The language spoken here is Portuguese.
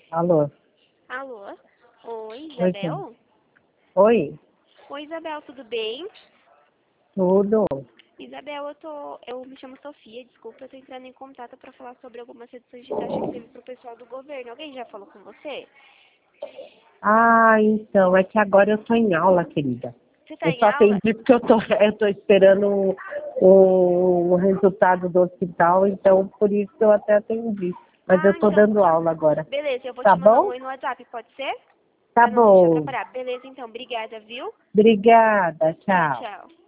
Alô? Alô? Oi, Oi, quem? Isabel? Oi? Oi, Isabel, tudo bem? Tudo? Isabel, eu me chamo Sofia, desculpa, eu tô entrando em contato para falar sobre algumas reduções de taxa que teve pro pessoal do governo. Alguém já falou com você? Então, é que agora eu tô em aula, querida. Você tá Eu em só aula? atendi porque eu tô esperando o resultado do hospital, então por isso eu até atendi. Mas eu Ah, tô então, dando aula agora. beleza, eu vou Tá te mandar um bom? oi no WhatsApp, pode ser? Tá Pra não deixar bom. atrapalhar. Beleza, então, obrigada, viu? Obrigada. Tchau, Tchau. tchau.